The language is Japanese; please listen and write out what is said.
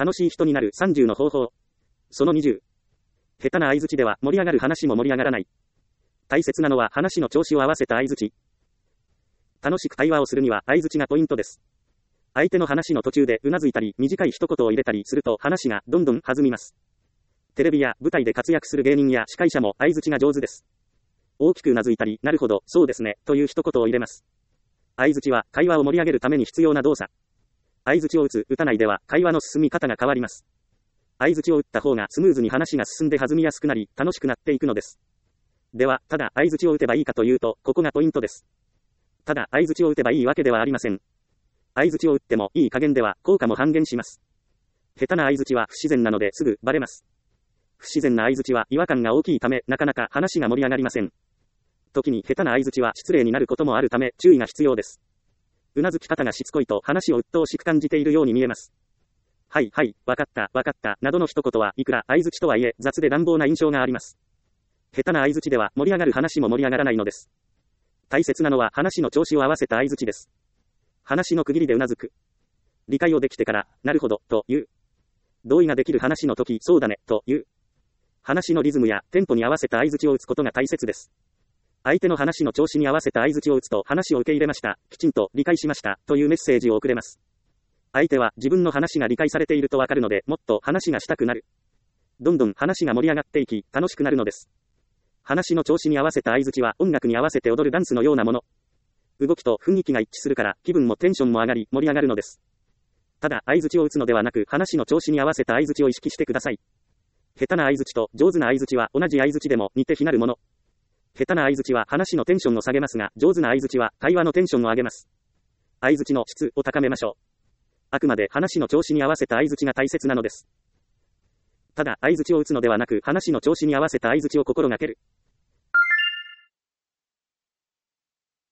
楽しい人になる30の方法。その20。下手な相槌では盛り上がる話も盛り上がらない。大切なのは話の調子を合わせた相槌。楽しく対話をするには相槌がポイントです。相手の話の途中でうなずいたり短い一言を入れたりすると話がどんどん弾みます。テレビや舞台で活躍する芸人や司会者も相槌が上手です。大きくうなずいたり、なるほど、そうですね、という一言を入れます。相槌は会話を盛り上げるために必要な動作。相槌を打つ、打たないでは会話の進み方が変わります。相槌を打った方がスムーズに話が進んで弾みやすくなり、楽しくなっていくのです。では、ただ相槌を打てばいいかというと、ここがポイントです。ただ相槌を打てばいいわけではありません。相槌を打ってもいい加減では効果も半減します。下手な相槌は不自然なのですぐバレます。不自然な相槌は違和感が大きいため、なかなか話が盛り上がりません。時に下手な相槌は失礼になることもあるため注意が必要です。うなずき方がしつこいと話を鬱陶しく感じているように見えます。はいはい、わかった、などの一言はいくら相槌とはいえ雑で乱暴な印象があります。下手な相槌では盛り上がる話も盛り上がらないのです。大切なのは話の調子を合わせた相槌です。話の区切りでうなずく。理解をできてから、なるほど、という。同意ができる話の時、そうだね、という。話のリズムやテンポに合わせた相槌を打つことが大切です。相手の話の調子に合わせた相槌を打つと話を受け入れました、きちんと理解しました、というメッセージを送れます。相手は自分の話が理解されているとわかるので、もっと話がしたくなる。どんどん話が盛り上がっていき、楽しくなるのです。話の調子に合わせた相槌は音楽に合わせて踊るダンスのようなもの。動きと雰囲気が一致するから気分もテンションも上がり盛り上がるのです。ただ相槌を打つのではなく話の調子に合わせた相槌を意識してください。下手な相槌と上手な相槌は同じ相槌でも似て非なるもの。下手な相槌は話のテンションを下げますが、上手な相槌は会話のテンションを上げます。相槌の質を高めましょう。あくまで話の調子に合わせた相槌が大切なのです。ただ相槌を打つのではなく話の調子に合わせた相槌を心がける。